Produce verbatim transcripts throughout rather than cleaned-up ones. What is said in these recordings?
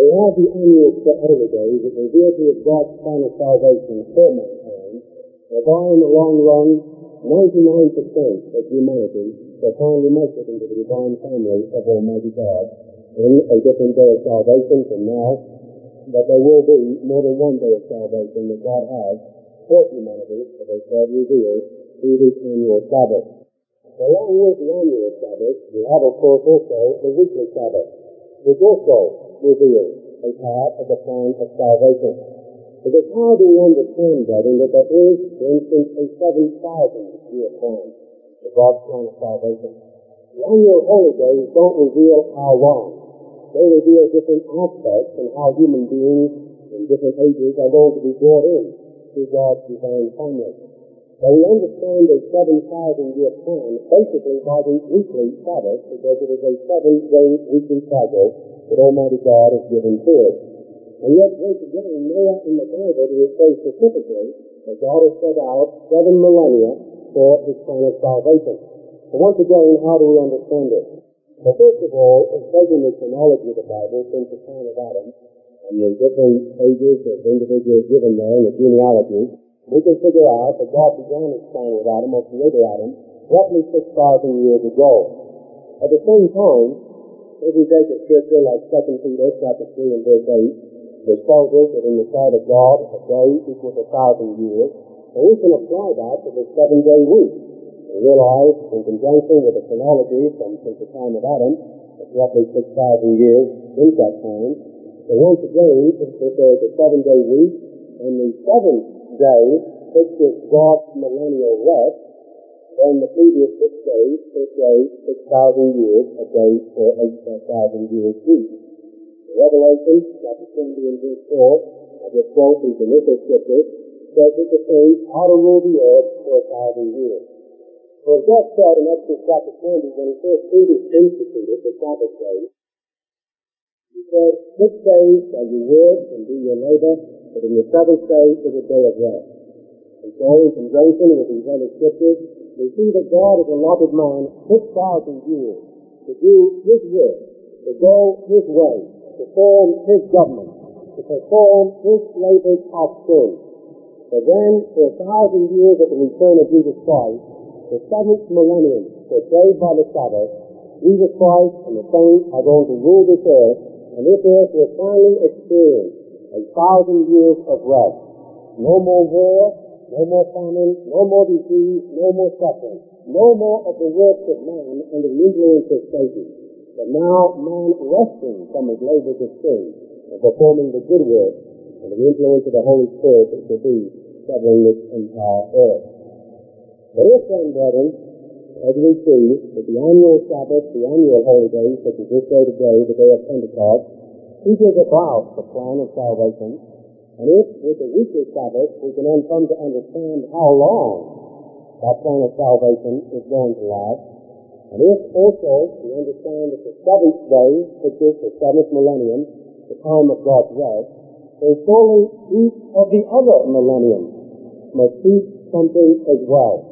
we have the annual holidays that reveal to us God's plan of salvation for mankind, whereby in the long run, ninety-nine percent of humanity shall finally make it into the divine family of Almighty God in a different day of salvation from now, but there will be more than one day of salvation that God has for humanity, as I said, revealed through this annual Sabbath. Along with the annual Sabbath, we have, of course, also the weekly Sabbath, which also reveals a part of the plan of salvation. Because how do we understand, brethren, that there is, for instance, a seven thousand year plan for God's plan of salvation? The annual holy days don't reveal how long. They reveal different aspects and how human beings in different ages are going to be brought in to God's divine family. So we understand a seven thousand year plan basically by the weekly Sabbath, because it is a seven-day weekly cycle that Almighty God has given to us. And yet, once again, nowhere in the Bible do it say specifically that God has set out seven millennia for His plan of salvation. So once again, how do we understand it? Well, first of all, in taking the chronology of the Bible since the time of Adam and the different ages of individuals given there in the genealogy, we can figure out that God began His plan with Adam, or created Adam, roughly six thousand years ago. At the same time, if we take a scripture like Second Peter chapter three and verse eight, which tells us that in the sight of God a day equals a thousand years, and we can apply that to the seven-day week. We realize, in conjunction with the chronology from since the time of Adam, it's roughly six thousand years in that time. So once again, if, if there is a seven-day week, and the seventh day fixes God's millennial rest, then the previous six days portray six thousand years a day for a thousand years each. Revelation, chapter twenty and verse four, I just quote these initial scriptures, says that the saints ought to rule the earth for a thousand years. So as God said in Exodus chapter twenty, when He first instituted the Sabbath day, He said, six days shall you work and do your labor, but in the seventh day is a day of rest. And so, in conjunction with these other scriptures, we see that God has allotted man six thousand years to do His work, to go His way, to form His government, to perform His labors of sin. But then, for a thousand years at the return of Jesus Christ, the seventh millennium, portrayed by the Sabbath, Jesus Christ and the saints are going to rule this earth, and this earth will finally experience a thousand years of rest. No more war, no more famine, no more disease, no more suffering, no more of the works of man under the influence of Satan. But now man resting from his labors of sin and performing the good work under the influence of the Holy Spirit that should be settling this entire earth. But if then, brethren, as we see that the annual Sabbath, the annual holy days, such as this day today, the day of Pentecost, teaches about the plan of salvation, and if with the weekly Sabbath we can then come to understand how long that plan of salvation is going to last, and if also we understand that the seventh day, which is the seventh millennium, the time of God's rest, then surely each of the other millenniums must teach something as well.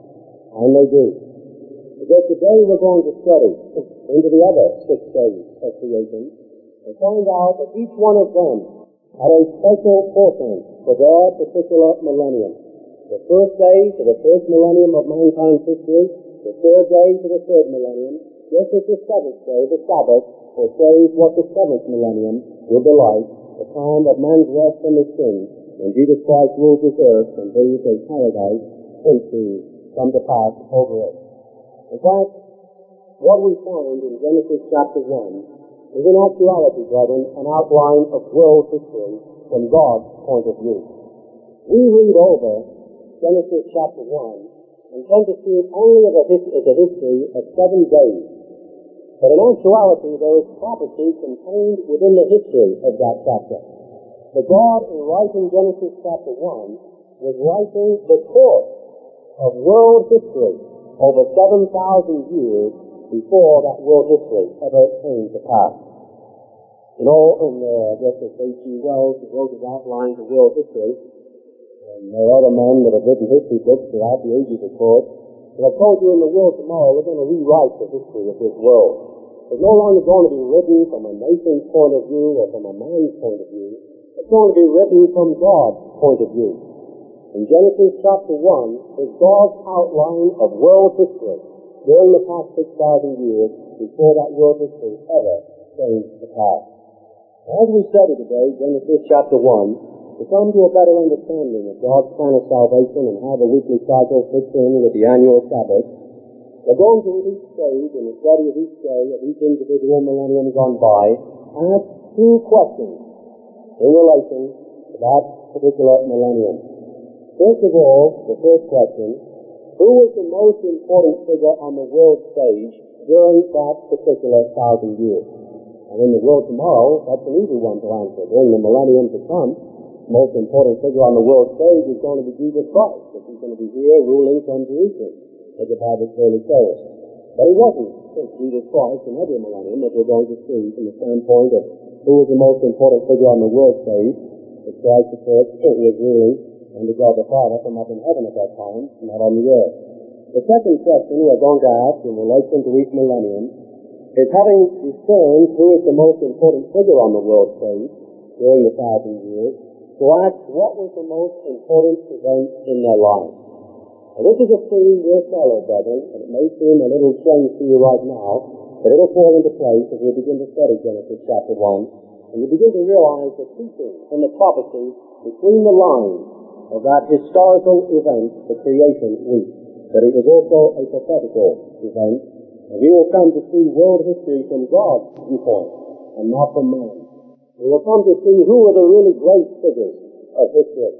And they do. Because today we're going to study into the other six days of creation and find out that each one of them had a special portent for their particular millennium. The first day to the first millennium of mankind's history, the third day to the third millennium, just as the seventh day, the Sabbath, portrays what the seventh millennium will be like, the time of man's rest from his sins, when Jesus Christ rules this earth and brings a paradise into come to pass over it. In fact, what we find in Genesis chapter one is in actuality, brethren, an outline of world history from God's point of view. We read over Genesis chapter one and tend to see it only as a, his- as a history of seven days. But in actuality, there is prophecy contained within the history of that chapter. The God, in writing Genesis chapter one, was writing the course of world history over seven thousand years before that world history ever came to pass. You know, in uh, just as H G Wells wrote his outline for world history, and there are other men that have written history books throughout the ages, of course, but I've told you in the world tomorrow we're going to rewrite the history of this world. is no longer going to be written from a nation's point of view or from a man's point of view. It's going to be written from God's point of view. In Genesis chapter one is God's outline of world history during the past six thousand years before that world history ever came to pass. As we study today, Genesis chapter one, to come to a better understanding of God's plan of salvation and how the weekly cycle fits in with the annual Sabbath, we're going to at each stage, in the study of each day, of each individual millennium gone by, ask two questions in relation to that particular millennium. First of all, the first question, who was the most important figure on the world stage during that particular thousand years? And in the world tomorrow, that's an easy one to answer. During the millennium to come, the most important figure on the world stage is going to be Jesus Christ, because he's going to be here ruling from Jerusalem, as the Bible clearly shows. But he wasn't Jesus Christ in every millennium, as we're going to see from the standpoint of who was the most important figure on the world stage. As Christ, of course, was ruling under God the Father from up in heaven at that time, not on the earth. The second question we're going to ask in relation to each millennium is, having discerned who is the most important figure on the world stage during the thousand years, to ask what was the most important event in their life. Now, this is a theme we'll follow, brethren, and it may seem a little strange to you right now, but it'll fall into place as we begin to study Genesis chapter one, and we begin to realize the teaching and the prophecy between the lines of that historical event, the creation week, but it was also a prophetical event, and we will come to see world history from God's viewpoint and not from man. We will come to see who were the really great figures of history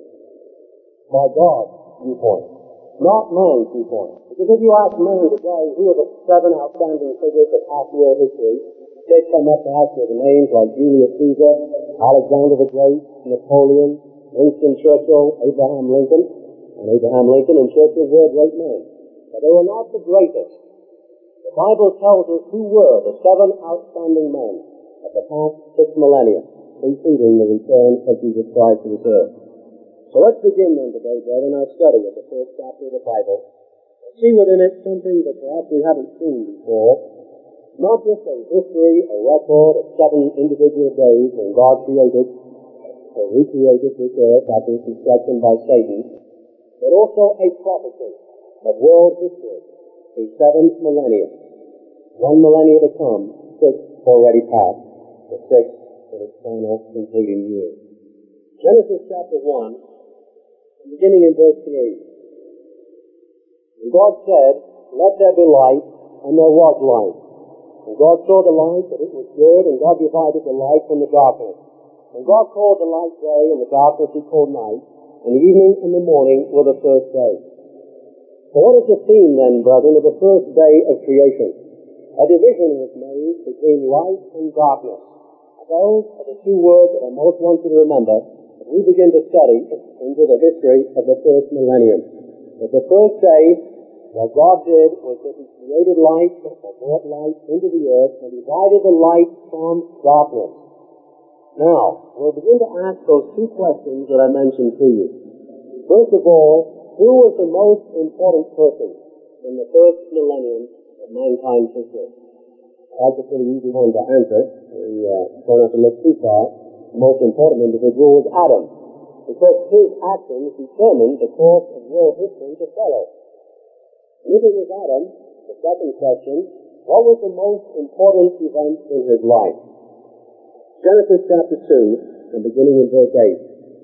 by God's viewpoint, not man's viewpoint. Because if you ask man today who are the seven outstanding figures of past world history, they'd come up to us with names like Julius Caesar, Alexander the Great, Napoleon, Winston Churchill, Abraham Lincoln, and Abraham Lincoln and Churchill were great men. But they were not the greatest. The Bible tells us who were the seven outstanding men of the past six millennia, preceding the return of Jesus Christ to this earth. So let's begin then today, brethren, our study of the first chapter of the Bible, and see within it something that perhaps we haven't seen before, not just a history, a record of seven individual days when God created or recreated this earth after its destruction by Satan, but also a prophecy of world history through seven millennia. One millennia to come, six already passed, the sixth in its final concluding year. Genesis chapter one, beginning in verse three. And God said, "Let there be light," and there was light. And God saw the light, that it was good, and God divided the light from the darkness. And God called the light day, and the darkness he called night, and the evening and the morning were the first day. So what is the theme then, brethren, of the first day of creation? A division was made between light and darkness. Those are the two words that I most want you to remember as we begin to study into the history of the first millennium. That the first day, what God did was that he created light, or brought light into the earth, and divided the light from darkness. Now, we'll begin to ask those two questions that I mentioned to you. First of all, who was the most important person in the first millennium of mankind's history? That's a pretty easy one to answer. We uh, don't have to look too far. The most important individual was Adam, because his actions determined the course of world history to follow. If it was Adam, the second question, what was the most important event in his life? Genesis chapter two, and beginning in verse eight.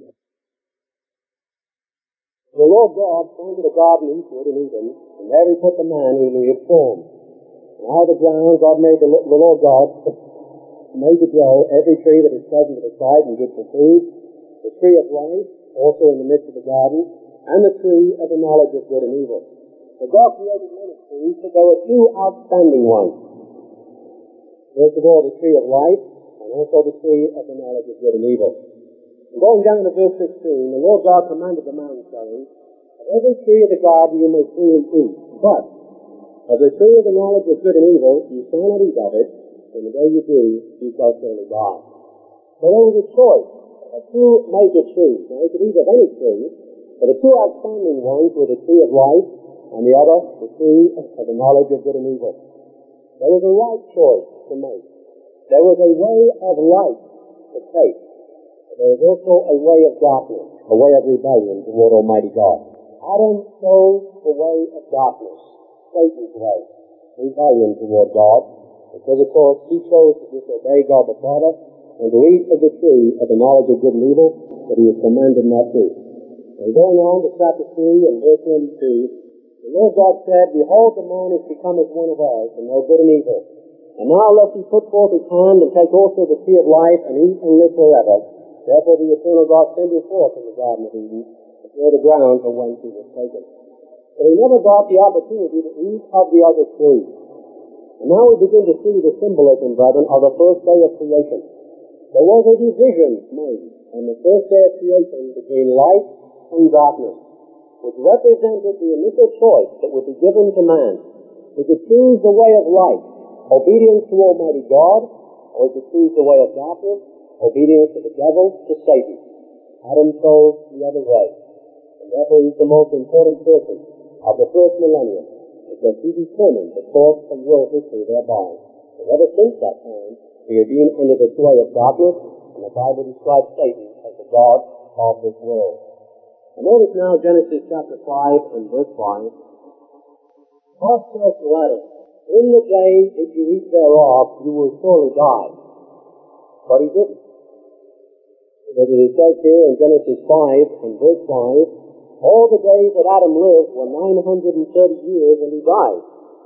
The Lord God planted a garden eastward in Eden, and there he put the man whom he had formed. And out of the ground God made the, the Lord God made to grow every tree that is pleasant to the sight and good for food, the tree of life also in the midst of the garden, and the tree of the knowledge of good and evil. So God created many trees, but there were two outstanding ones. First of all, the tree of life, and also the tree of the knowledge of good and evil. And going down to verse sixteen, the Lord God commanded the man, saying, "Of every tree of the garden you may freely eat, but of the tree of the knowledge of good and evil you shall not eat of it, and the day you do, you shall surely die." So there was a choice of two major trees. Now, you could eat of any tree, but the two outstanding ones were the tree of life, and the other, the tree of the knowledge of good and evil. There was a right choice to make. There was a way of life to take. But there was also a way of darkness, a way of rebellion toward Almighty God. Adam chose the way of darkness, Satan's way, rebellion toward God, because, of course, he chose to disobey God the Father and to eat of the tree of the knowledge of good and evil that he was commanded not to. And going on to chapter three and verse twenty-two, the Lord God said, Behold, the man is become as one of us, and know good and evil. And now lest he put forth his hand and take also the tree of life and eat and live forever. Therefore the eternal God sent him forth from the Garden of Eden, before the ground from whence he was taken. But he never got the opportunity to eat of the other tree. And now we begin to see the symbolism, brethren, of the first day of creation. There was a division made on the first day of creation between light and darkness, which represented the initial choice that would be given to man. He could choose the way of light, obedience to Almighty God, or he could choose the way of darkness, obedience to the devil, to Satan. Adam chose the other way, and therefore he's the most important person of the first millennium, because he determined the course of world history thereby. And ever since that time, we have been under the sway of darkness, and the Bible describes Satan as the god of this world. And notice now Genesis chapter five and verse five. God says to Adam, In the day that you eat thereof, you will surely die. But he didn't. Because it says here in Genesis five and verse five, all the days that Adam lived were nine hundred thirty years, and he died.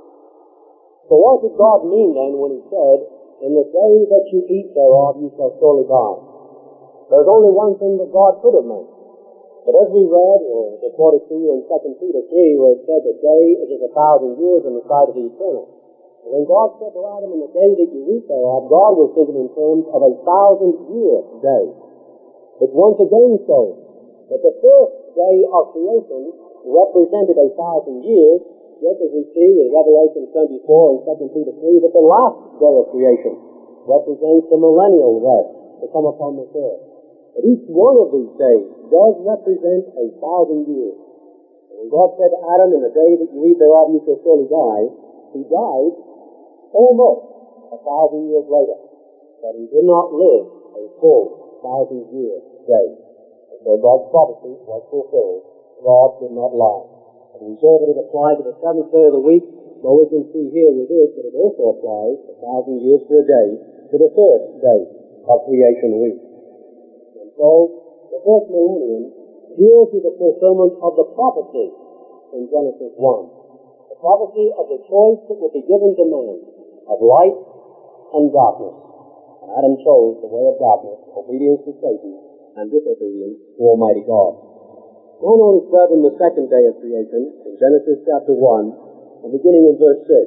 So what did God mean then when he said, In the day that you eat thereof, you shall surely die? There's only one thing that God could have meant. But as we read, or the forty-two in Second Peter three, where it says a day is as a thousand years in the sight of the eternal. And when God said to Adam, in the day that you eat thereof, God was thinking in terms of a thousand-year day. It's once again so that the first day of creation represented a thousand years, just as we see in Revelation twenty-four and Second Peter three, that the last day of creation represents the millennial rest to come upon this earth. But each one of these days does represent a thousand years. And when God said to Adam, in the day that you eat thereof, you shall surely die, he died almost a thousand years later. But he did not live a full thousand-year day. And so God's prophecy was fulfilled. God did not lie. And we saw that it applied to the seventh day of the week, though we can see here with this that it also applies a thousand years for a day to the first day of creation week. And so, the first millennium deals with the fulfillment of the prophecy in Genesis one. The prophecy of the choice that would be given to man of light and darkness. And Adam chose the way of darkness, obedience to Satan, and disobedience to Almighty God. Now notice that in the second day of creation, in Genesis chapter one, and beginning in verse six.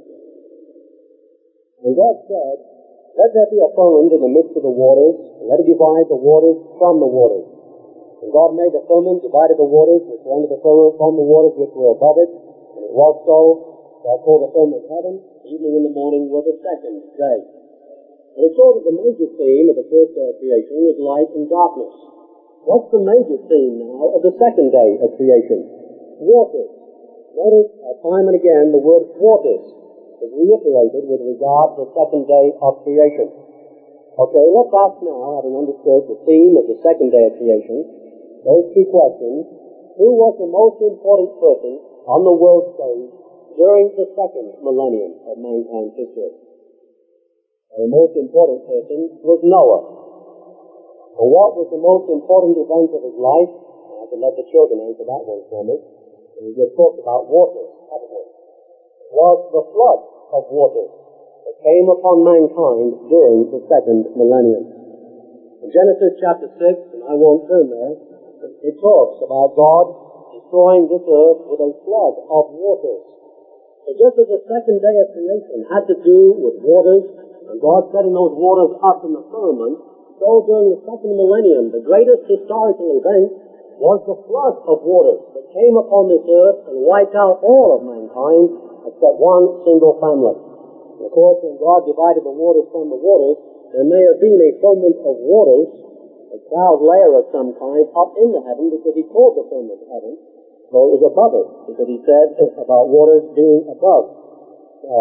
And God said, Let there be a firmament in the midst of the waters, and let it divide the waters from the waters. And God made the firmament, divided the waters which were under the firmament from the waters which were above it, and it was so. God called the firmament heaven. Evening and the morning were the second day. And it showed that the major theme of the first day of creation was light and darkness. What's the major theme now of the second day of creation? Waters. Notice uh, time and again the word waters is reiterated with regard to the second day of creation. Okay, let's ask now, having understood the theme of the second day of creation, those two questions. Who was the most important person on the world stage during the second millennium of mankind's history? The most important person was Noah. And what was the most important event of his life? I can let the children answer that one for me. And we just talked about waters, haven't we? It was the flood of waters that came upon mankind during the second millennium. In Genesis chapter six, and I won't turn there, it talks about God destroying this earth with a flood of waters. So just as the second day of creation had to do with waters, and God setting those waters up in the firmament, so during the second millennium, the greatest historical event was the flood of waters that came upon this earth and wiped out all of mankind except one single family. And of course, when God divided the waters from the waters, there may have been a firmament of waters, a cloud layer of some kind, up in the heaven, because he called the firmament heaven, though it was above it, because he said about waters being above uh,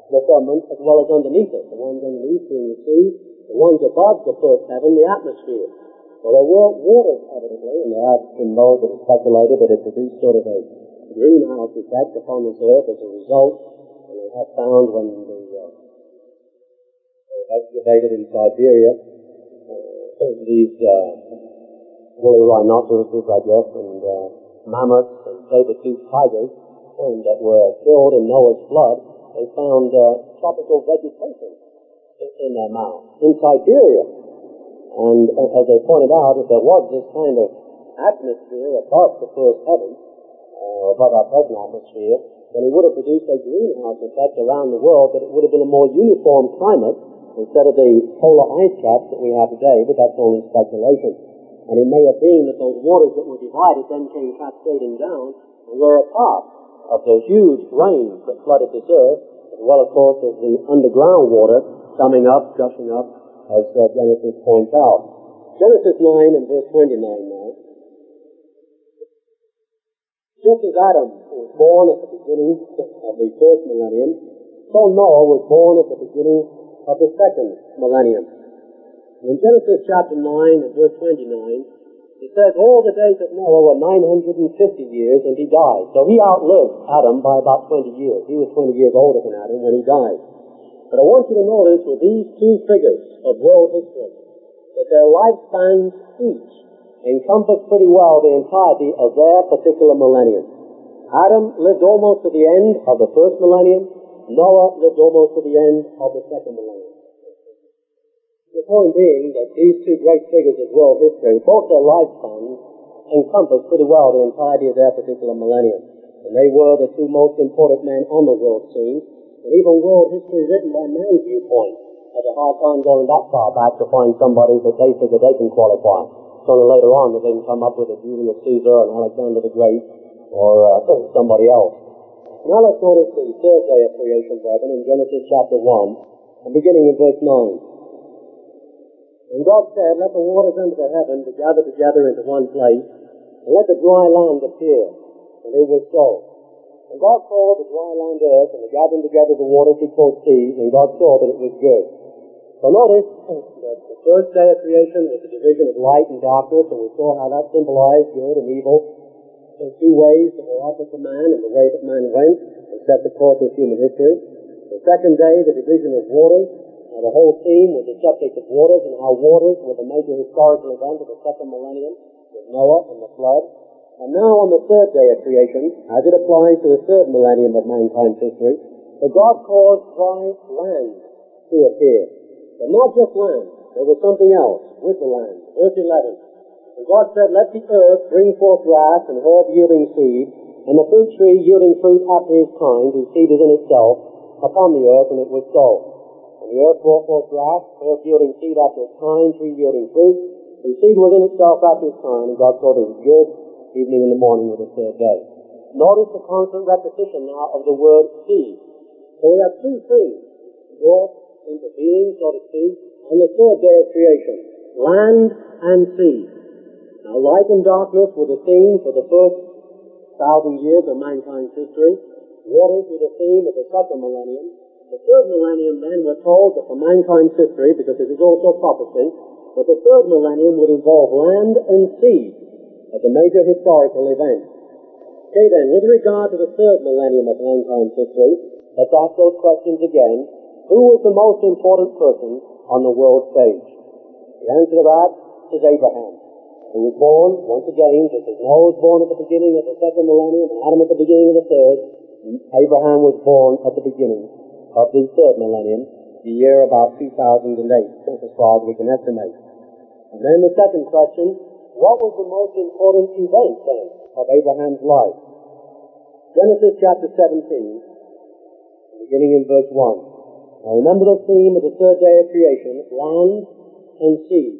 the firmament as well as underneath it. The ones underneath being the sea, the ones above the first heaven, the atmosphere. So there were waters, evidently, and there have been those that have speculated that it produced sort of a greenhouse effect upon this earth as a result. And they have found when the, uh, they excavated in Siberia, uh, these uh, woolly rhinoceroses, I guess, and uh, mammoths and saber-toothed tigers, and that were killed in Noah's flood, they found uh, tropical vegetation in, in their mouth, in Siberia. And uh, as they pointed out, if there was this kind of atmosphere above the first heaven, uh, above our present atmosphere, then it would have produced a greenhouse effect around the world, that it would have been a more uniform climate instead of the polar ice caps that we have today, but that's only speculation. And it may have been that those waters that were divided then came cascading down and were a part of the huge rains that flooded this earth, as well, of course, as the underground water coming up, gushing up, as uh, Genesis points out. Genesis nine and verse twenty-nine now. Just as Adam was born at the beginning of the first millennium, so Noah was born at the beginning of the second millennium. And in Genesis chapter nine and verse twenty-nine, it says, all the days of Noah were nine hundred fifty years, and he died. So he outlived Adam by about twenty years. He was twenty years older than Adam when he died. But I want you to notice with these two figures of world history that their lifespans each encompass pretty well the entirety of their particular millennium. Adam lived almost to the end of the first millennium. Noah lived almost to the end of the second millennium. The point being that these two great figures of world history, both their lifespans encompass pretty well the entirety of their particular millennium. And they were the two most important men on the world scene. And even world history written by man's viewpoint has a hard time going that far back to find somebody that they figure they can qualify. It's only later on that they can come up with a Julius Caesar and Alexander the Great or uh, somebody else. Now let's notice the third day of creation, brethren, in Genesis chapter one, and beginning in verse nine. And God said, let the waters under the heaven be gathered together into one place, and let the dry land appear. And it was so. And God called the dry land earth, and the gathering together of the waters he called seas, and God saw that it was good. So notice that the first day of creation was the division of light and darkness, and we saw how that symbolized good and evil. The two ways that were offered to man, and the way that man went, and set the course of human history. The second day, the division of waters. Now, the whole theme was the subject of waters, and how waters were the major historical event of the second millennium, with Noah and the flood. And now on the third day of creation, as it applies to the third millennium of mankind's history, that God caused dry land to appear. But not just land, there was something else with the land. Verse eleven. And God said, let the earth bring forth grass and herb yielding seed, and the fruit tree yielding fruit after his kind, whose seed is in itself, upon the earth, and it was so. And the earth brought forth grass, herb yielding seed after its kind, tree yielding fruit, whose seed was in itself after its kind, and God saw that it was good. Evening and the morning of the third day. Notice the constant repetition now of the word seed. So we have two things brought into being, so to speak, on the third day of creation. Land and sea. Now light and darkness were the theme for the first thousand years of mankind's history. Waters were the theme of the second millennium. The third millennium then we're told that for mankind's history, because it is also prophecy, that the third millennium would involve land and sea as a major historical event. Okay then, with regard to the third millennium of mankind's history, let's ask those questions again. Who was the most important person on the world stage? The answer to that is Abraham, who was born, once again, just as Noah was born at the beginning of the second millennium, and Adam at the beginning of the third. Abraham was born at the beginning of the third millennium, the year about two thousand eight, as far as we can estimate. And then the second question, what was the most important event, then, of Abraham's life? Genesis chapter seventeen, beginning in verse one. Now remember the theme of the third day of creation, land and sea.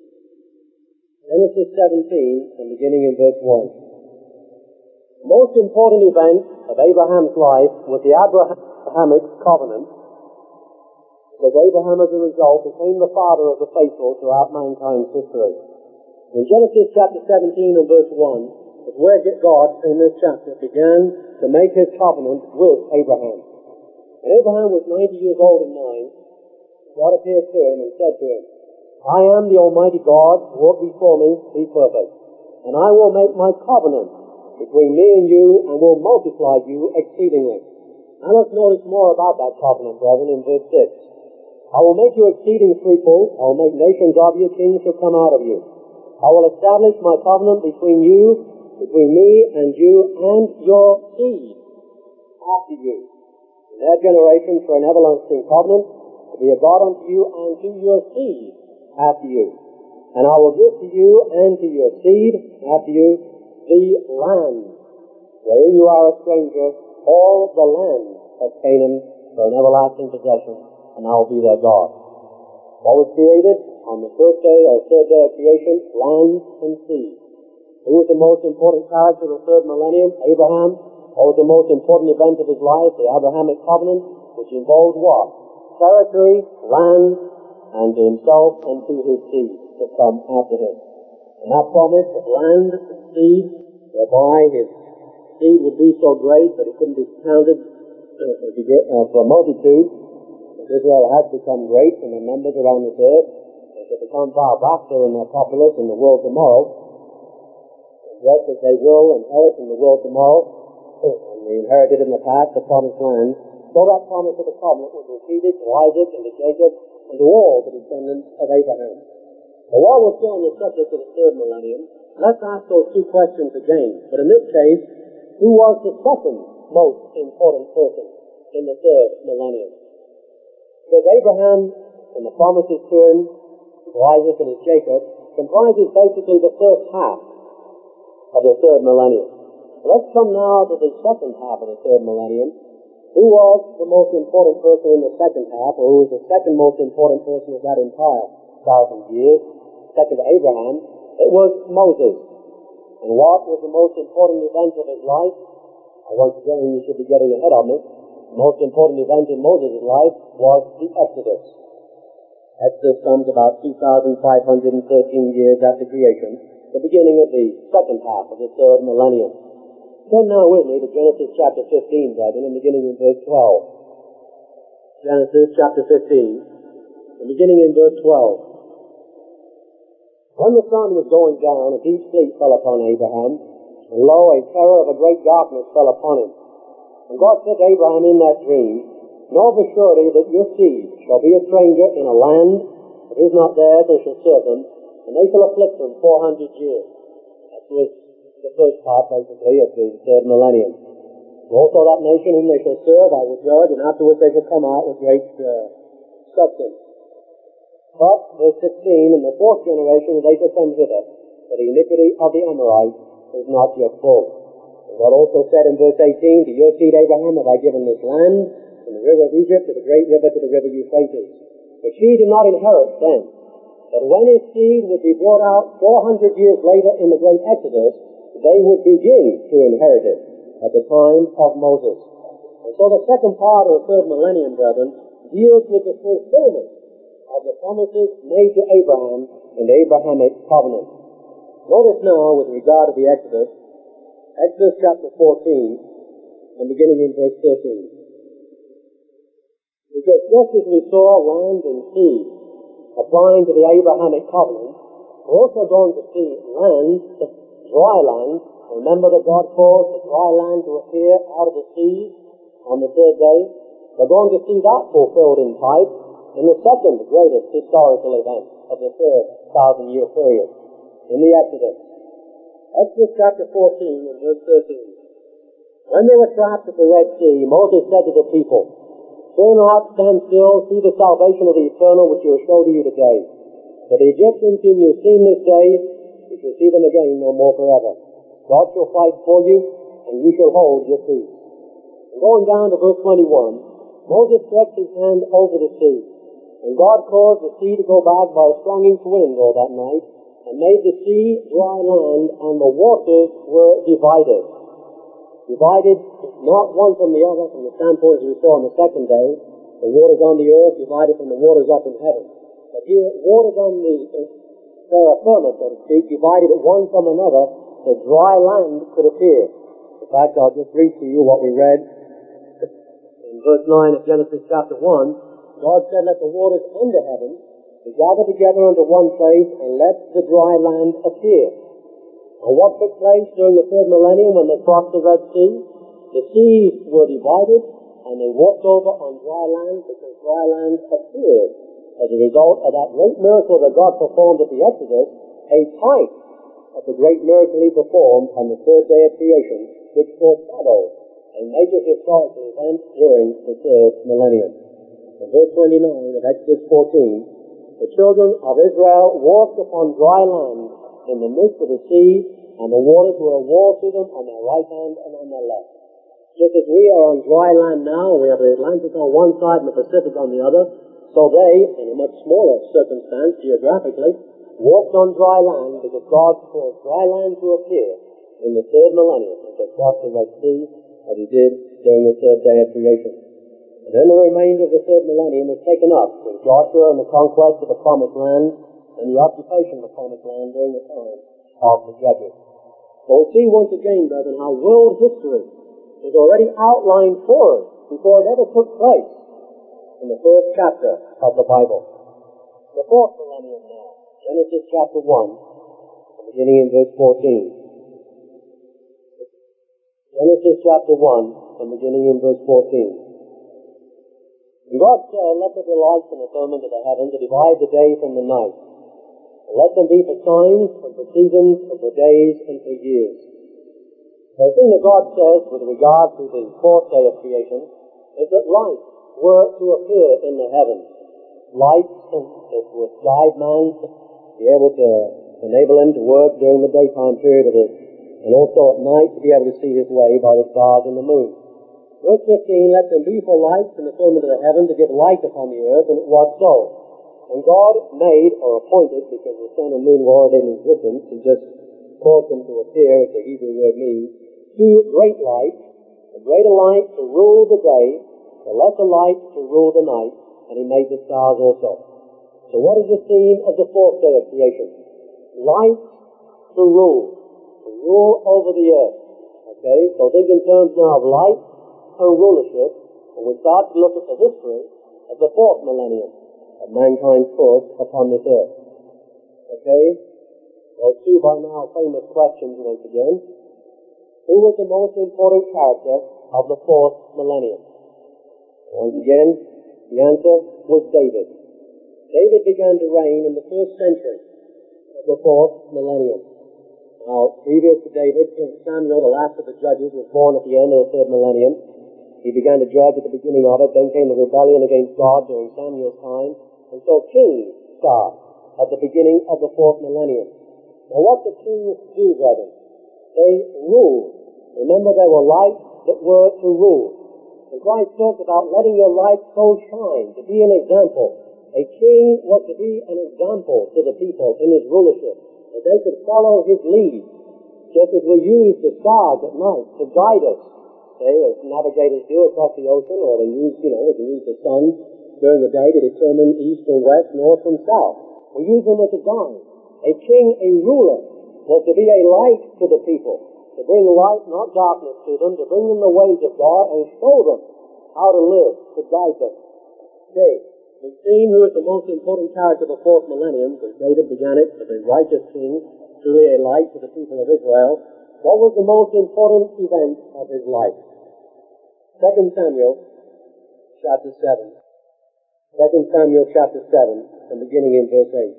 Genesis seventeen, and beginning in verse one. The most important event of Abraham's life was the Abrahamic covenant, because Abraham, as a result, became the father of the faithful throughout mankind's history. In Genesis chapter seventeen and verse one, is where God, in this chapter, began to make his covenant with Abraham. When Abraham was ninety years old in mind, God appeared to him and said to him, I am the Almighty God, walk before me, be perfect, and I will make my covenant between me and you, and will multiply you exceedingly. Now let's notice more about that covenant, brethren, in verse six. I will make you exceeding fruitful, I will make nations of you, kings shall come out of you. I will establish my covenant between you, between me and you, and your seed after you, in their generation for an everlasting covenant, to be a God unto you and to your seed after you. And I will give to you and to your seed after you the land, wherein you are a stranger, all the land of Canaan for an everlasting possession, and I will be their God. What was created on the first day or third day of creation? Land and sea. Who was the most important character of the third millennium? Abraham. What was the most important event of his life? The Abrahamic covenant, which involved what? Territory, land, and to himself and to his seed to come after him. And that promise of land and seed, whereby his seed would be so great that it couldn't be counted uh, for a multitude. Israel has become great in the numbers around this earth. They shall become far vaster in their populace in the world tomorrow. And just as they will inherit in the world tomorrow, and we inherited in the past the promised land, so that promise of the covenant was repeated to Isaac and to Jacob and to all the descendants of Abraham. But while we're still on the subject of the third millennium, let's ask those two questions again. But in this case, who was the second most important person in the third millennium? Because Abraham and the promises to him, to Isaac and to Jacob, comprises basically the first half of the third millennium. Let's come now to the second half of the third millennium. Who was the most important person in the second half, or who was the second most important person of that entire thousand years? Second to Abraham, it was Moses. And what was the most important event of his life? Once again, you should be getting ahead of me. The most important event in Moses' life was the Exodus. Exodus comes about two thousand five hundred thirteen years after creation, the beginning of the second half of the third millennium. Turn now with me to Genesis chapter fifteen, brethren, and beginning in verse twelve. Genesis chapter fifteen, and beginning in verse twelve. When the sun was going down, a deep sleep fell upon Abraham, and lo, a terror of a great darkness fell upon him. And God said to Abraham in that dream, Know of a surety that your seed shall be a stranger in a land that is not theirs, and shall serve them, and they shall afflict them four hundred years. That was the first part, basically, of the third millennium. And also that nation whom they shall serve I will judge, and afterwards they shall come out with great uh, substance. But, verse sixteen, in the fourth generation they shall come hither, for the iniquity of the Amorites is not yet full. And God also said in verse eighteen, To your seed Abraham have I given this land, from the river of Egypt to the great river to the river Euphrates. But she did not inherit then. But when his seed would be brought out four hundred years later in the great Exodus, they would begin to inherit it at the time of Moses. And so the second part of the third millennium, brethren, deals with the fulfillment of the promises made to Abraham in the Abrahamic covenant. Notice now, with regard to the Exodus, Exodus chapter fourteen, and beginning in verse thirteen. Because just as we saw land and sea applying to the Abrahamic covenant, we're also going to see land, dry land. Remember that God caused the dry land to appear out of the sea on the third day? We're going to see that fulfilled in type in the second greatest historical event of the third thousand-year period, in the Exodus. Exodus chapter fourteen and verse thirteen. When they were trapped at the Red Sea, Moses said to the people, Fear not, stand still, see the salvation of the Eternal which he will show to you today. For the Egyptians whom you have seen this day, you shall see them again no more forever. God shall fight for you, and you shall hold your peace. And going down to verse twenty-one, Moses stretched his hand over the sea, and God caused the sea to go back by a strong east wind all that night, and made the sea dry land, and the waters were divided. Divided not one from the other, from the standpoint as we saw on the second day, the waters on the earth divided from the waters up in heaven. But here, waters on the terra firma, so to speak, divided one from another, so dry land could appear. In fact, I'll just read to you what we read in In verse nine of Genesis chapter one, God said, "Let the waters under heaven be gathered together unto one place, and let the dry land appear." And what took place during the third millennium when they crossed the Red Sea? The seas were divided, and they walked over on dry land because dry land appeared. As a result of that great miracle that God performed at the Exodus, a type of the great miracle he performed on the third day of creation, which foreshadowed a major historical event during the third millennium. In verse twenty-nine of Exodus fourteen, the children of Israel walked upon dry land in the midst of the sea, and the waters were a wall to them on their right hand and on their left. Just as we are on dry land now, we have the Atlantic on one side and the Pacific on the other, so they, in a much smaller circumstance geographically, walked on dry land because God caused dry land to appear in the third millennium as they crossed the Red Sea, as he did during the third day of creation. And then the remainder of the third millennium is taken up with Joshua and the conquest of the Promised Land and the occupation of the Promised Land during the time of the Judges. So we'll see once again, brethren, how world history is already outlined for us before it ever took place in the first chapter of the Bible. The fourth millennium now, Genesis chapter one, beginning in verse fourteen. Genesis chapter one, and beginning in verse fourteen. And God said, "Let there be lights in the firmament of the heaven to divide the day from the night. And let them be for signs, and for seasons, and for days, and for years." The thing that God says with regard to the fourth day of creation is that lights were to appear in the heavens. Lights that would guide man, be able to enable him to work during the daytime period of it, and also at night to be able to see his way by the stars and the moon. Verse fifteen, "Let them be for lights in the firmament of the heaven to give light upon the earth," and it was so. And God made, or appointed, because the sun and moon were already in existence, He just caused them to appear, as the Hebrew word means, two great lights, a greater light to rule the day, a lesser light to rule the night, and He made the stars also. So what is the theme of the fourth day of creation? Light to rule, to rule over the earth. Okay, so think in terms now of light and rulership, and we start to look at the history of the fourth millennium of mankind's course upon this earth. Okay? Well, two by now famous questions once again. Who was the most important character of the fourth millennium? Once again, the answer was David. David began to reign in the first century of the fourth millennium. Now, previous to David, King Samuel, the last of the judges, was born at the end of the third millennium. He began to judge at the beginning of it. Then came the rebellion against God during Samuel's time. And so kings start at the beginning of the fourth millennium. Now what do kings do, brethren? They rule. Remember, there were lights that were to rule. And Christ talked about letting your light so shine, to be an example. A king was to be an example to the people in his rulership, that they could follow his lead. Just as we use the stars at night to guide us, say, as navigators do across the ocean, or they use, you know, they use the sun during the day to determine east or west, north and south. We use them as a guide. A king, a ruler, was to be a light to the people, to bring light, not darkness, to them, to bring them the ways of God and show them how to live, to guide them. Okay, we've seen who is the most important character of the fourth millennium, because David began it as a righteous king, truly a light to the people of Israel. What was the most important event of his life? Second Samuel, chapter seven. Second Samuel, chapter seven, and beginning in verse eight.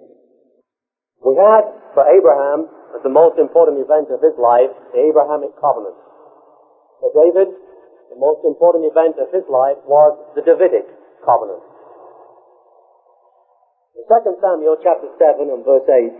We had, for Abraham, as the most important event of his life, the Abrahamic covenant. For David, the most important event of his life was the Davidic covenant. In Second Samuel, chapter seven, and verse eight,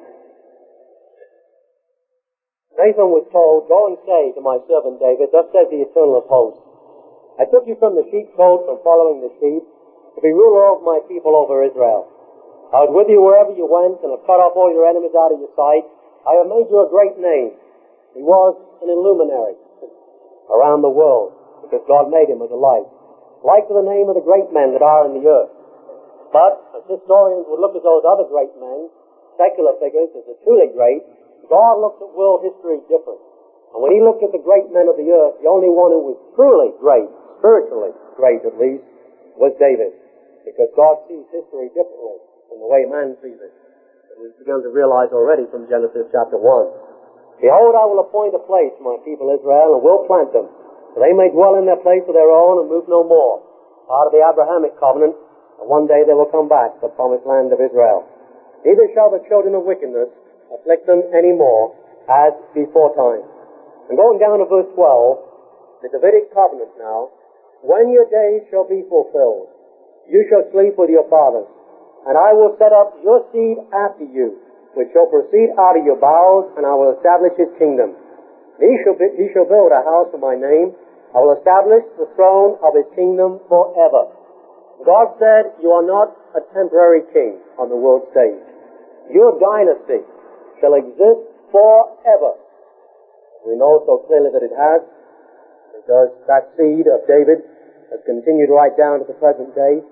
Nathan was told, "Go and say to my servant David, thus says the Eternal of hosts, I took you from the sheepcote, from following the sheep, to be ruler of my people over Israel. I was with you wherever you went, and have cut off all your enemies out of your sight. I have made you a great name." He was an illuminary around the world, because God made him as a light, like to the name of the great men that are in the earth. But, as historians would look at those other great men, secular figures, as the truly great, God looks at world history different. And when he looked at the great men of the earth, the only one who was truly great, spiritually, great at least, was David. Because God sees history differently from the way man sees it. And we've begun to realize already from Genesis chapter one. Behold, I will appoint a place for my people Israel, and will plant them, so they may dwell in their place of their own and move no more. Part of the Abrahamic covenant, and one day they will come back to the promised land of Israel. Neither shall the children of wickedness afflict them any more, as before time. And going down to verse twelve, the Davidic covenant now, when your days shall be fulfilled, you shall sleep with your fathers, and I will set up your seed after you, which shall proceed out of your bowels, and I will establish his kingdom. He shall, be, he shall build a house for my name. I will establish the throne of his kingdom forever. God said, you are not a temporary king on the world stage. Your dynasty shall exist forever. We know so clearly that it has, because that seed of David has continued right down to the present day,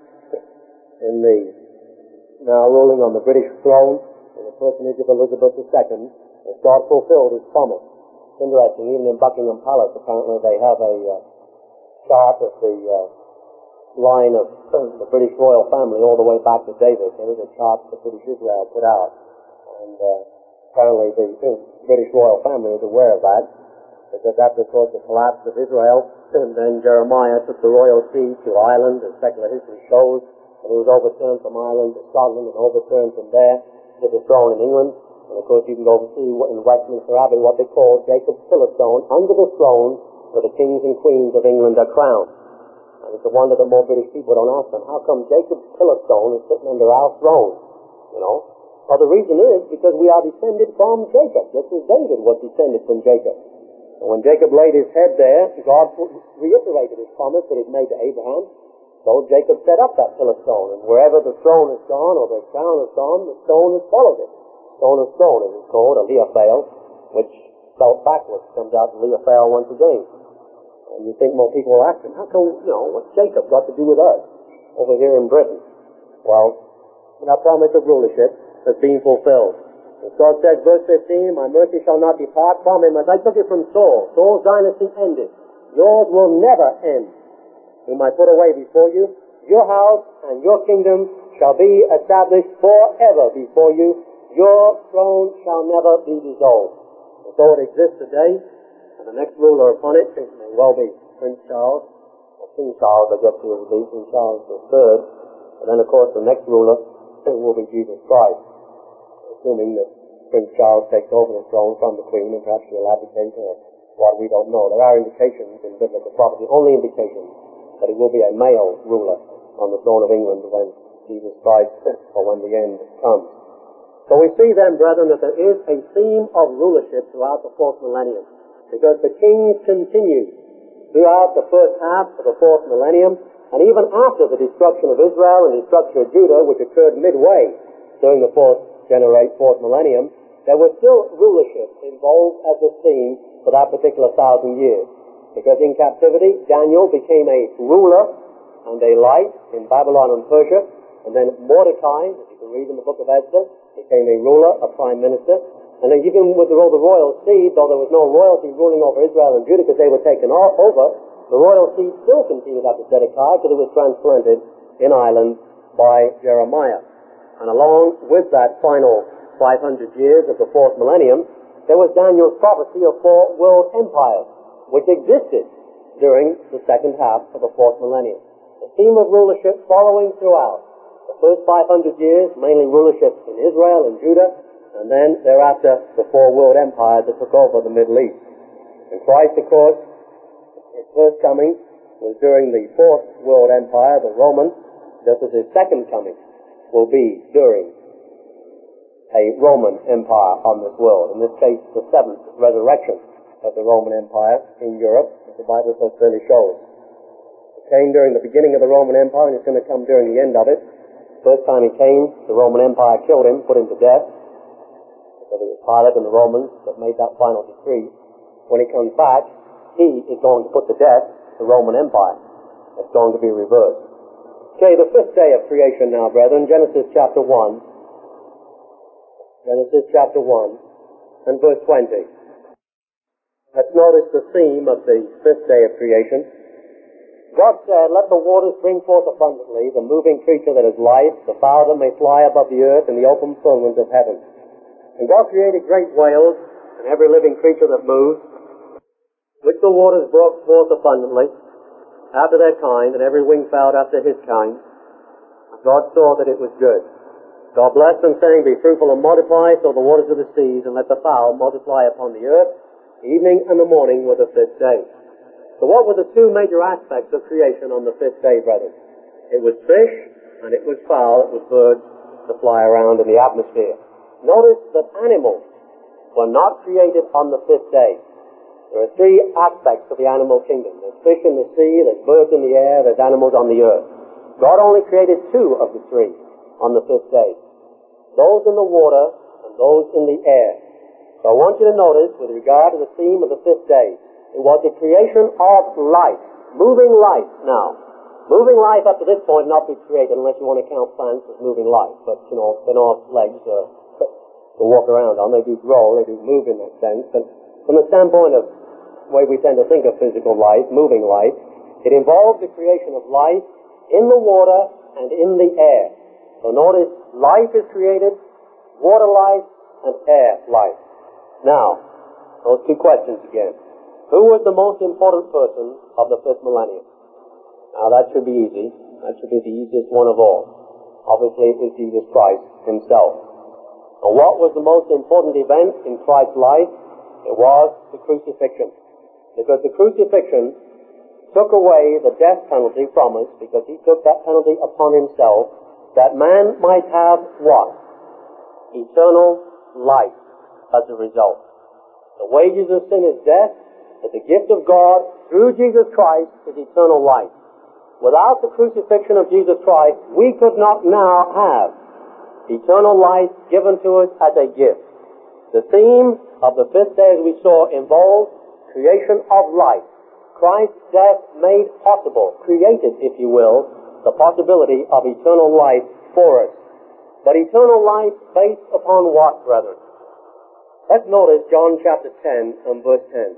in the now ruling on the British throne in the personage of Elizabeth the Second, as God fulfilled his promise. It's interesting, even in Buckingham Palace, apparently they have a uh, chart of the uh, line of the British royal family all the way back to David. There is a chart that British Israel put out, and uh, apparently the uh, British royal family is aware of that, because after, of course, the collapse of Israel, and then Jeremiah took the royal seat to Ireland, as secular history shows, and he was overturned from Ireland to Scotland, and overturned from there to the throne in England. And of course you can go and see in Westminster Abbey what they call Jacob's pillar stone, under the throne where the kings and queens of England are crowned. And it's a wonder that more British people don't ask them, how come Jacob's pillar stone is sitting under our throne? You know? Well, the reason is because we are descended from Jacob, just as David was descended from Jacob. And when Jacob laid his head there, God reiterated his promise that he'd made to Abraham. So Jacob set up that pillar stone, and wherever the throne has gone, or the crown has gone, the stone has followed it. Stone of stone, as it's called, a Leophale, which spelled backwards, comes out to Leophale once again. And you think more people will ask him, how come, you know, what's Jacob got to do with us over here in Britain? Well, that promise of rulership has been fulfilled. As God says, verse fifteen, my mercy shall not depart from him, as I took it from Saul. Saul's dynasty ended. Yours will never end. Whom I put away before you, your house and your kingdom shall be established forever before you. Your throne shall never be dissolved. And so it exists today, and the next ruler upon it, it may well be Prince Charles, or King Charles, I guess it will be, King Charles the Third. And then, of course, the next ruler will be Jesus Christ, assuming that Prince Charles takes over the throne from the Queen, and perhaps she'll abdicate, or what we don't know. There are indications in biblical prophecy, only indications, that it will be a male ruler on the throne of England when Jesus Christ, or when the end comes. So we see then, brethren, that there is a theme of rulership throughout the fourth millennium, because the kings continue throughout the first half of the fourth millennium, and even after the destruction of Israel and destruction of Judah, which occurred midway during the fourth generate fourth millennium, there was still rulership involved as a theme for that particular thousand years. Because in captivity, Daniel became a ruler and a light in Babylon and Persia, and then Mordecai, as you can read in the book of Esther, became a ruler, a prime minister, and then even with all the royal seed, though there was no royalty ruling over Israel and Judah because they were taken all over, the royal seed still continued after Zedekiah because it was transplanted in Ireland by Jeremiah. And along with that final five hundred years of the fourth millennium, there was Daniel's prophecy of four world empires, which existed during the second half of the fourth millennium. The theme of rulership following throughout. The first five hundred years, mainly rulership in Israel and Judah, and then thereafter the four world empires that took over the Middle East. And Christ, of course, his first coming was during the fourth world empire, the Roman, just as his second coming will be during a Roman empire on this world. In this case, the seventh resurrection of the Roman Empire in Europe, as the Bible so clearly shows. It came during the beginning of the Roman Empire, and it's going to come during the end of it. First time he came, the Roman Empire killed him, put him to death. So it was Pilate and the Romans that made that final decree. When he comes back, he is going to put to death the Roman Empire. It's going to be reversed. Okay, the fifth day of creation now, brethren, Genesis chapter one. Genesis chapter one and verse twenty. Let's notice the theme of the fifth day of creation. God said, let the waters bring forth abundantly the moving creature that is life, the fowl that may fly above the earth, and the open firmament of heaven. And God created great whales and every living creature that moves, which the waters brought forth abundantly, after their kind, and every winged fowl after his kind. And God saw that it was good. God blessed them, saying, be fruitful and multiply, fill the waters of the seas, and let the fowl multiply upon the earth. The evening and the morning were the fifth day. So what were the two major aspects of creation on the fifth day, brethren? It was fish, and it was fowl, it was birds to fly around in the atmosphere. Notice that animals were not created on the fifth day. There are three aspects of the animal kingdom. There's fish in the sea, there's birds in the air, there's animals on the earth. God only created two of the three on the fifth day. Those in the water and those in the air. So I want you to notice, with regard to the theme of the fifth day, it was the creation of life, moving life now. Moving life up to this point not be created unless you want to count plants as moving life. But, you know, they're not legs uh, to walk around on. They do grow, they do move in that sense. But from the standpoint of the way we tend to think of physical life, moving life, it involves the creation of life in the water and in the air. So notice, life is created, water life, and air life. Now, those two questions again. Who was the most important person of the fifth millennium? Now that should be easy. That should be the easiest one of all. Obviously it was Jesus Christ himself. And what was the most important event in Christ's life? It was the crucifixion. Because the crucifixion took away the death penalty from us, because he took that penalty upon himself, that man might have what? Eternal life as a result. The wages of sin is death, but the gift of God through Jesus Christ is eternal life. Without the crucifixion of Jesus Christ, we could not now have eternal life given to us as a gift. The theme of the fifth day, as we saw, involves creation of life. Christ's death made possible, created, if you will, the possibility of eternal life for us. But eternal life based upon what, brethren? Let's notice John chapter ten and verse ten.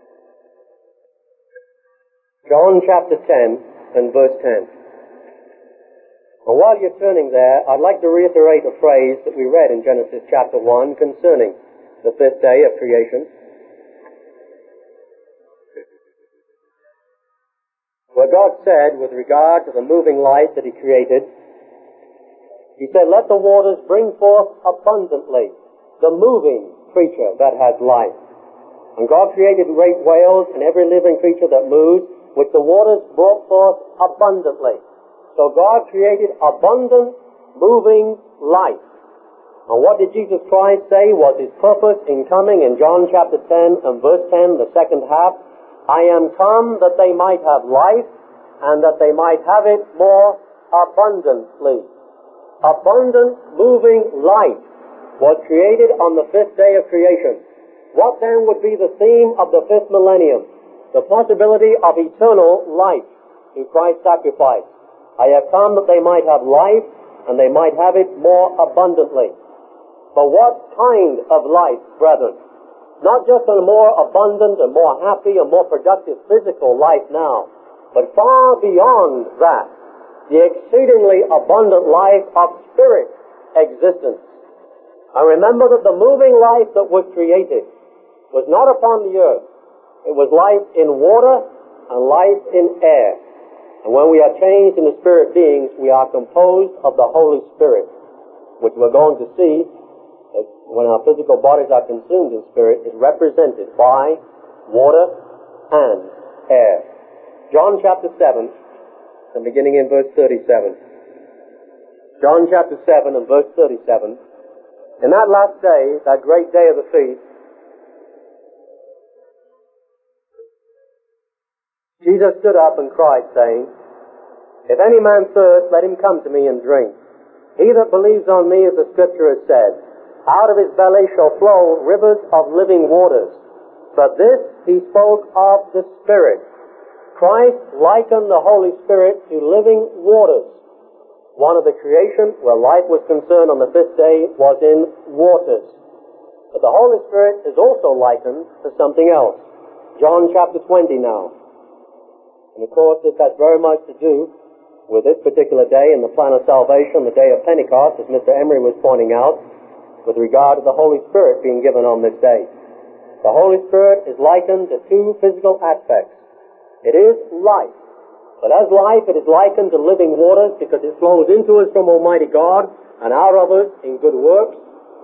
John chapter ten and verse ten. And while you're turning there, I'd like to reiterate a phrase that we read in Genesis chapter one concerning the fifth day of creation. Where God said, with regard to the moving light that he created, he said, let the waters bring forth abundantly the moving creature that has life. And God created great whales and every living creature that moves, which the waters brought forth abundantly. So God created abundant, moving life. And what did Jesus Christ say was his purpose in coming in John chapter ten and verse ten, the second half? I am come that they might have life, and that they might have it more abundantly. Abundant, moving life was created on the fifth day of creation. What then would be the theme of the fifth millennium? The possibility of eternal life through Christ's sacrifice. I have come that they might have life, and they might have it more abundantly. But what kind of life, brethren? Not just a more abundant, a more happy, a more productive physical life now, but far beyond that, the exceedingly abundant life of spirit existence. And remember that the moving life that was created was not upon the earth. It was life in water and life in air. And when we are changed into spirit beings, we are composed of the Holy Spirit, which we're going to see as when our physical bodies are consumed in spirit, is represented by water and air. John chapter seven, and beginning in verse thirty-seven. John chapter seven and verse thirty-seven. In that last day, that great day of the feast, Jesus stood up and cried, saying, If any man thirst, let him come to me and drink. He that believes on me, as the Scripture has said, out of his belly shall flow rivers of living waters. But this he spoke of the Spirit. Christ likened the Holy Spirit to living waters. One of the creation where life was concerned on the fifth day was in waters. But the Holy Spirit is also likened to something else. John chapter twenty now. And of course, this has very much to do with this particular day in the plan of salvation, the day of Pentecost, as Mister Emery was pointing out, with regard to the Holy Spirit being given on this day. The Holy Spirit is likened to two physical aspects. It is life. But as life, it is likened to living waters because it flows into us from Almighty God and out of us in good works.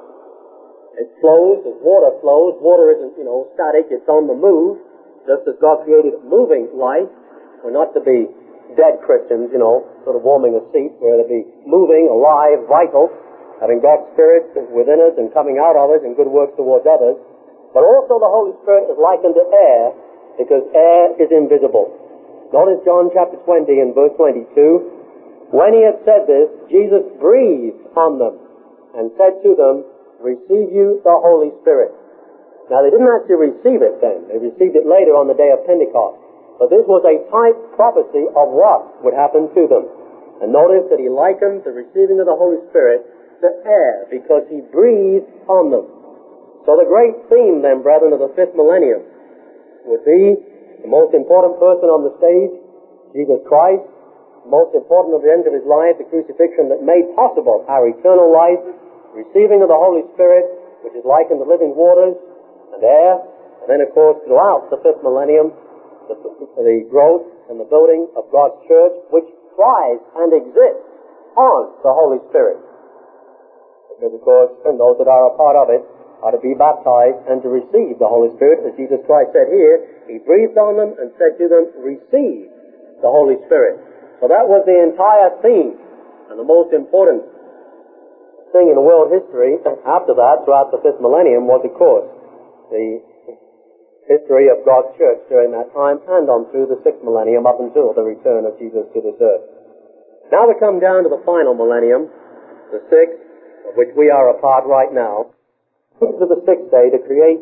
It flows as water flows. Water isn't, you know, static. It's on the move. Just as God created moving life. We're not to be dead Christians, you know, sort of warming a seat. We're to be moving, alive, vital, having God's Spirit within us and coming out of us in good works towards others. But also the Holy Spirit is likened to air because air is invisible. Notice John chapter twenty and verse twenty-two. When he had said this, Jesus breathed on them and said to them, receive you the Holy Spirit. Now they didn't actually receive it then. They received it later on the day of Pentecost. But this was a type prophecy of what would happen to them. And notice that he likened the receiving of the Holy Spirit to air because he breathed on them. So the great theme then, brethren, of the fifth millennium would be the most important person on the stage, Jesus Christ, the most important of the end of his life, the crucifixion that made possible our eternal life, receiving of the Holy Spirit, which is likened to living waters and air, and then of course throughout the fifth millennium, the, the growth and the building of God's church, which thrives and exists on the Holy Spirit. Because of course, and those that are a part of it are to be baptized and to receive the Holy Spirit, as Jesus Christ said here. He breathed on them and said to them, receive the Holy Spirit. So that was the entire theme and the most important thing in world history after that, throughout the fifth millennium, was of course the history of God's church during that time and on through the sixth millennium up until the return of Jesus to this earth. Now we come down to the final millennium, the sixth, of which we are a part right now. To the sixth day to create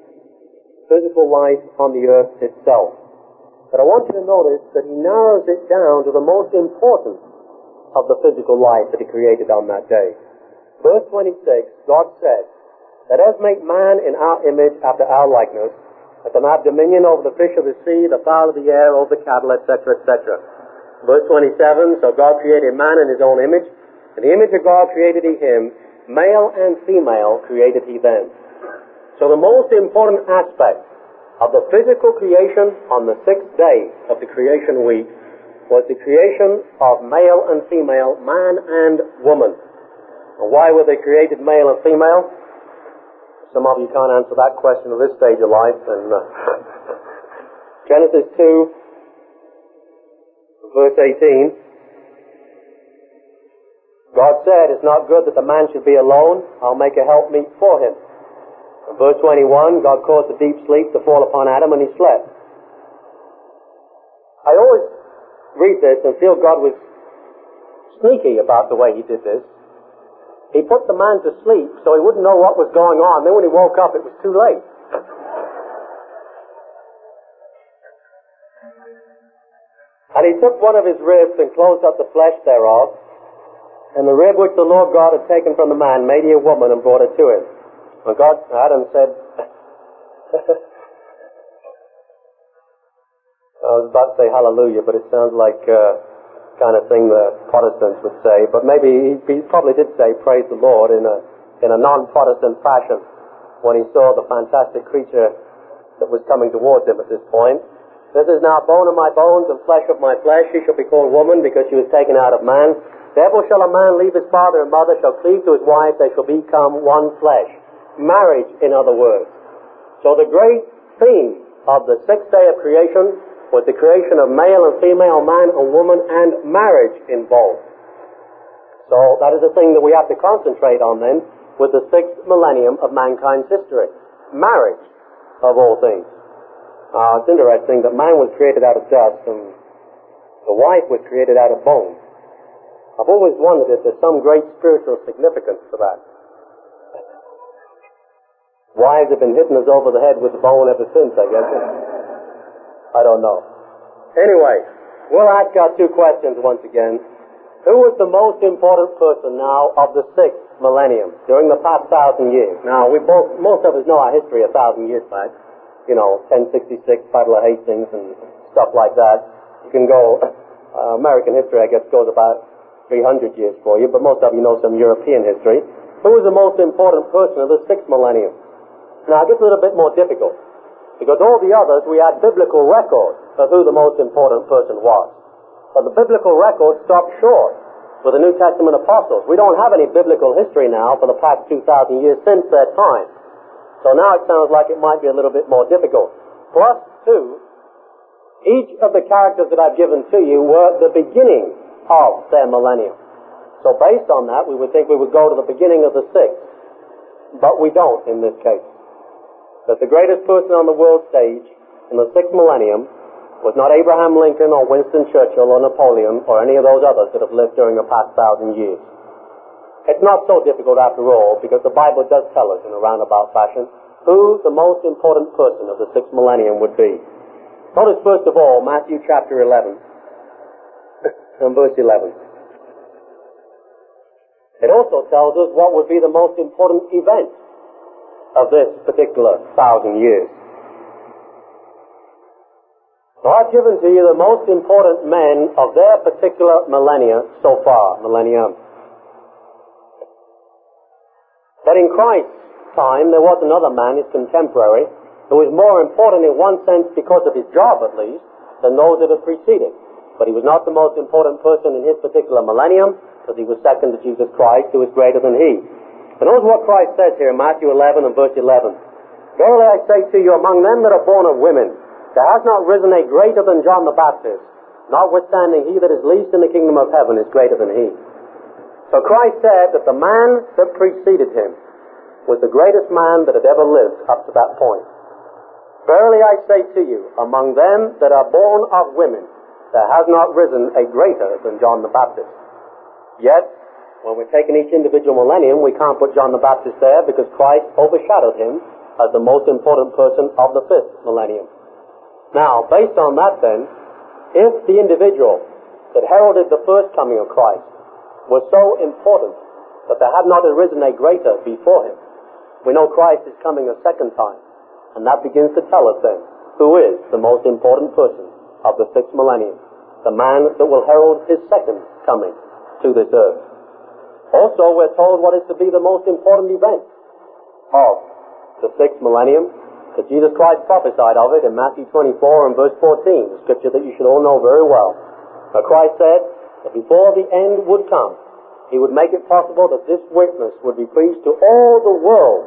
physical life on the earth itself. But I want you to notice that he narrows it down to the most important of the physical life that he created on that day. Verse twenty-six, God said, let us make man in our image after our likeness, let them have dominion over the fish of the sea, the fowl of the air, over the cattle, et cetera, et cetera. Verse twenty-seven, so God created man in his own image. In the image of God created he him. Male and female created he them. So the most important aspect of the physical creation on the sixth day of the creation week was the creation of male and female, man and woman. And why were they created male and female? Some of you can't answer that question at this stage of life. And uh, Genesis two, verse eighteen. God said, it's not good that the man should be alone. I'll make a helpmeet for him. In verse twenty-one, God caused a deep sleep to fall upon Adam and he slept. I always read this and feel God was sneaky about the way he did this. He put the man to sleep so he wouldn't know what was going on. Then when he woke up, it was too late. And he took one of his ribs and closed up the flesh thereof. And the rib which the Lord God had taken from the man made he a woman and brought her to him. And God, Adam said, I was about to say hallelujah, but it sounds like uh, kind of thing the Protestants would say. But maybe he, he probably did say praise the Lord in a in a non-Protestant fashion when he saw the fantastic creature that was coming towards him at this point. This is now bone of my bones and flesh of my flesh. She shall be called woman because she was taken out of man. Therefore shall a man leave his father and mother, shall cleave to his wife, they shall become one flesh. Marriage, in other words. So the great theme of the sixth day of creation was the creation of male and female, man and woman, and marriage involved. So that is the thing that we have to concentrate on then with the sixth millennium of mankind's history. Marriage, of all things. Uh, it's interesting that man was created out of dust and the wife was created out of bone. I've always wondered if there's some great spiritual significance to that. Wives have been hitting us over the head with the bone ever since, I guess. I don't know. Anyway, we'll ask our two questions once again. Who was the most important person now of the sixth millennium during the past thousand years? Now, we both, most of us know our history a thousand years back. You know, ten sixty-six, Battle of Hastings and stuff like that. You can go, uh, American history, I guess, goes about three hundred years for you, but most of you know some European history. Who was the most important person of the sixth millennium? Now, it gets a little bit more difficult, because all the others, we had biblical records of who the most important person was. But the biblical record stopped short with the New Testament apostles. We don't have any biblical history now for the past two thousand years since their time. So now it sounds like it might be a little bit more difficult. Plus, two, each of the characters that I've given to you were the beginning of their millennium. So based on that, we would think we would go to the beginning of the sixth. But we don't in this case. That the greatest person on the world stage in the sixth millennium was not Abraham Lincoln or Winston Churchill or Napoleon or any of those others that have lived during the past thousand years. It's not so difficult after all, because the Bible does tell us in a roundabout fashion who the most important person of the sixth millennium would be. Notice first of all Matthew chapter eleven and verse eleven. It also tells us what would be the most important event of this particular thousand years. So I've given to you the most important men of their particular millennia so far, millennium. But in Christ's time, there was another man, his contemporary, who was more important in one sense because of his job at least, than those that had preceded. But he was not the most important person in his particular millennium, because he was second to Jesus Christ, who is greater than he. And notice what Christ says here in Matthew eleven and verse eleven. Verily I say to you, among them that are born of women, there has not risen a greater than John the Baptist, notwithstanding he that is least in the kingdom of heaven is greater than he. So Christ said that the man that preceded him was the greatest man that had ever lived up to that point. Verily I say to you, among them that are born of women, there has not risen a greater than John the Baptist. Yet, when we're taking each individual millennium, we can't put John the Baptist there because Christ overshadowed him as the most important person of the fifth millennium. Now, based on that then, if the individual that heralded the first coming of Christ was so important that there had not arisen a greater before him, we know Christ is coming a second time, and that begins to tell us then who is the most important person of the sixth millennium, the man that will herald his second coming to this earth. Also, we're told what is to be the most important event of the sixth millennium, because Jesus Christ prophesied of it in Matthew twenty-four and verse fourteen, a scripture that you should all know very well. Now Christ said that before the end would come, he would make it possible that this witness would be preached to all the world,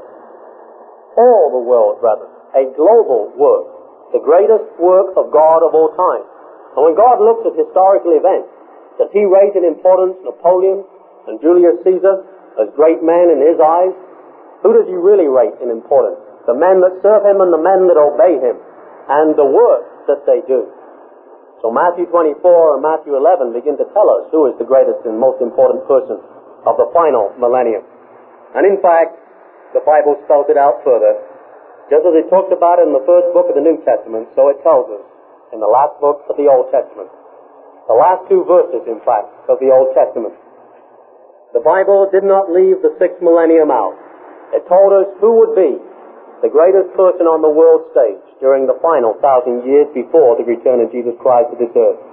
all the world rather, a global work, the greatest work of God of all time. And when God looks at historical events, does he rate in importance Napoleon and Julius Caesar as great men in his eyes? Who does he really rate in importance? The men that serve him and the men that obey him, and the work that they do. So Matthew twenty-four and Matthew eleven begin to tell us who is the greatest and most important person of the final millennium. And in fact, the Bible spells it out further. Just as it talks about it in the first book of the New Testament, so it tells us in the last book of the Old Testament. The last two verses, in fact, of the Old Testament. The Bible did not leave the sixth millennium out. It told us who would be the greatest person on the world stage during the final thousand years before the return of Jesus Christ to this earth.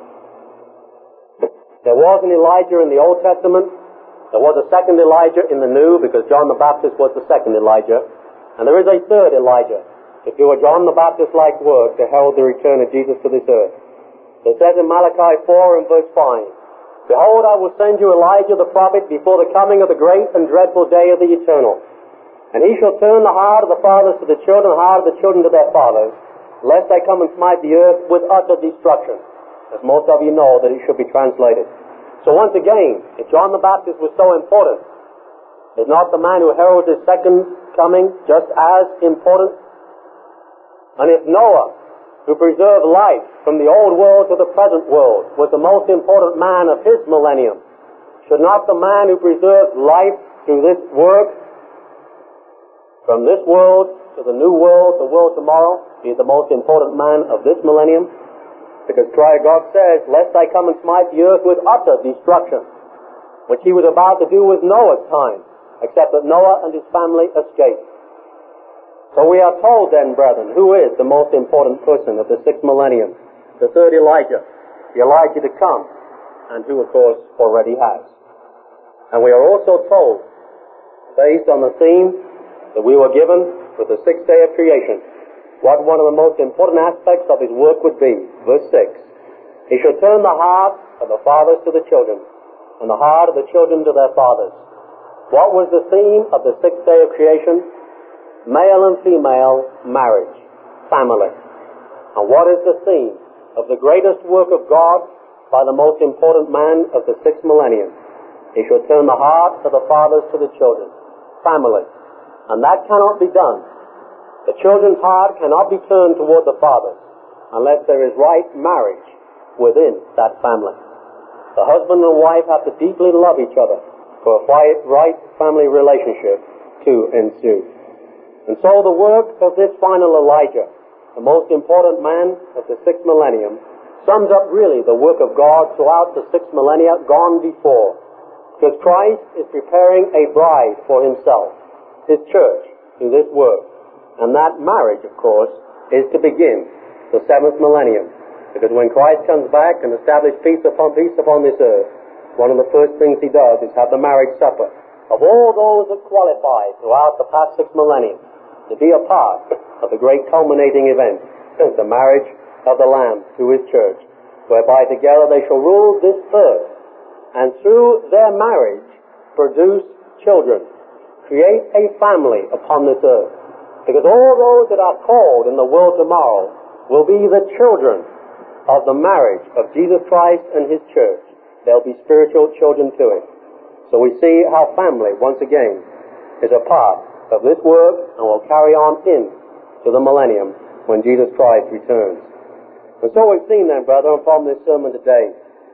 There was an Elijah in the Old Testament. There was a second Elijah in the New, because John the Baptist was the second Elijah. And there is a third Elijah to do a John the Baptist-like work to herald the return of Jesus to this earth. It says in Malachi four and verse five, Behold, I will send you Elijah the prophet before the coming of the great and dreadful day of the Eternal. And he shall turn the heart of the fathers to the children, the heart of the children to their fathers, lest they come and smite the earth with utter destruction. As most of you know that it should be translated. So once again, if John the Baptist was so important, is not the man who heralds his second coming just as important? And if Noah, who preserved life from the old world to the present world, was the most important man of his millennium, should not the man who preserved life through this work, from this world to the new world, the world tomorrow, be the most important man of this millennium? Because God says, lest I come and smite the earth with utter destruction, which he was about to do with Noah's time, except that Noah and his family escaped. So we are told then, brethren, who is the most important person of the sixth millennium? The third Elijah. Elijah to come, and who, of course, already has. And we are also told, based on the theme that we were given with the sixth day of creation, what one of the most important aspects of his work would be. Verse six, he shall turn the heart of the fathers to the children, and the heart of the children to their fathers. What was the theme of the sixth day of creation? Male and female marriage, family. And what is the theme of the greatest work of God by the most important man of the sixth millennium? He shall turn the heart of the fathers to the children, family. And that cannot be done. The children's heart cannot be turned toward the fathers unless there is right marriage within that family. The husband and wife have to deeply love each other for a right family relationship to ensue. And so the work of this final Elijah, the most important man of the sixth millennium, sums up really the work of God throughout the six millennia gone before. Because Christ is preparing a bride for himself, his church, through this work. And that marriage, of course, is to begin the seventh millennium. Because when Christ comes back and establishes peace upon peace upon this earth, one of the first things he does is have the marriage supper of all those that qualified throughout the past six millennia to be a part of the great culminating event, the marriage of the Lamb to his church, whereby together they shall rule this earth, and through their marriage produce children, create a family upon this earth. Because all those that are called in the world tomorrow will be the children of the marriage of Jesus Christ and his church. They'll be spiritual children to him. So we see how family, once again, is a part of this work and will carry on in to the millennium when Jesus Christ returns. And so we've seen then, brethren, from this sermon today,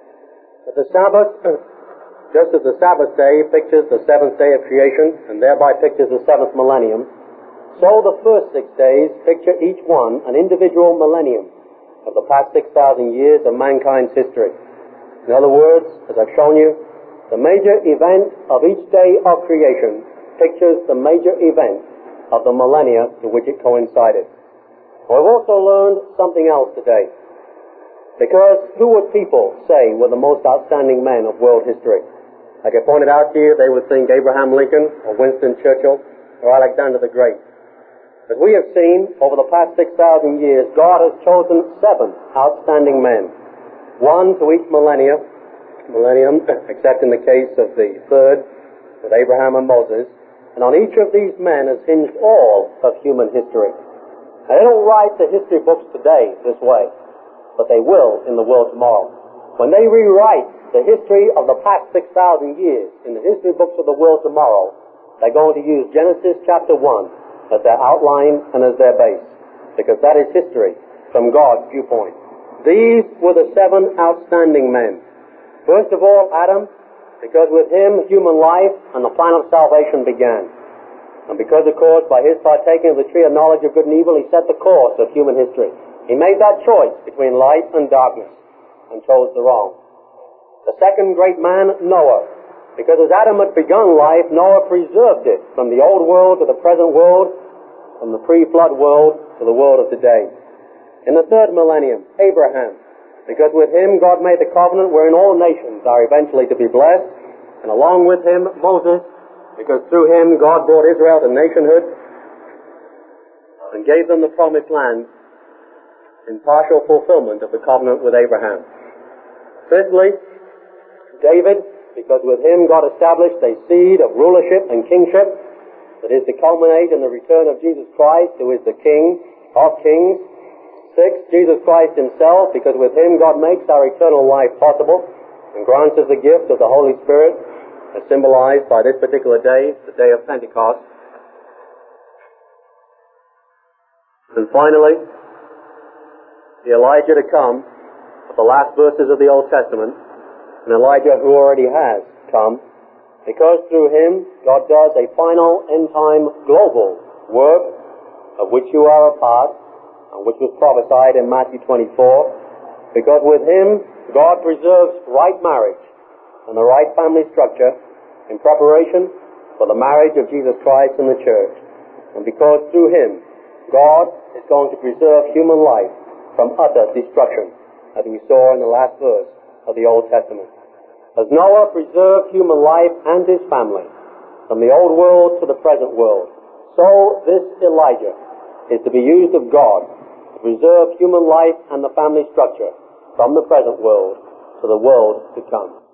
that the Sabbath, just as the Sabbath day pictures the seventh day of creation and thereby pictures the seventh millennium, so the first six days picture each one an individual millennium of the past six thousand years of mankind's history. In other words, as I've shown you, the major event of each day of creation pictures the major event of the millennia to which it coincided. We've also learned something else today. Because who would people say were the most outstanding men of world history? Like I pointed out to you, they would think Abraham Lincoln or Winston Churchill or Alexander the Great. As we have seen over the past six thousand years, God has chosen seven outstanding men, one to each millennia, millennium, except in the case of the third, with Abraham and Moses, and on each of these men has hinged all of human history. Now, they don't write the history books today this way, but they will in the world tomorrow. When they rewrite the history of the past six thousand years in the history books of the world tomorrow, they're going to use Genesis chapter one as their outline and as their base, because that is history from God's viewpoint. These were the seven outstanding men. First of all, Adam, because with him human life and the plan of salvation began. And because, of course, by his partaking of the tree of knowledge of good and evil, he set the course of human history. He made that choice between light and darkness and chose the wrong. The second great man, Noah, because as Adam had begun life, Noah preserved it from the old world to the present world, from the pre-flood world to the world of today. In the third millennium, Abraham, because with him God made the covenant wherein all nations are eventually to be blessed, and along with him, Moses, because through him God brought Israel to nationhood and gave them the promised land in partial fulfillment of the covenant with Abraham. Fifthly, David, because with him God established a seed of rulership and kingship that is to culminate in the return of Jesus Christ, who is the King of kings. Sixth, Jesus Christ himself, because with him God makes our eternal life possible and grants us the gift of the Holy Spirit, as symbolized by this particular day, the day of Pentecost. And finally, the Elijah to come, of the last verses of the Old Testament, and Elijah who already has come, because through him God does a final end-time global work of which you are a part, and which was prophesied in Matthew twenty-four, because with him God preserves right marriage and the right family structure in preparation for the marriage of Jesus Christ and the church, and because through him God is going to preserve human life from utter destruction as we saw in the last verse of the Old Testament. As Noah preserved human life and his family from the old world to the present world, so this Elijah is to be used of God to preserve human life and the family structure from the present world to the world to come.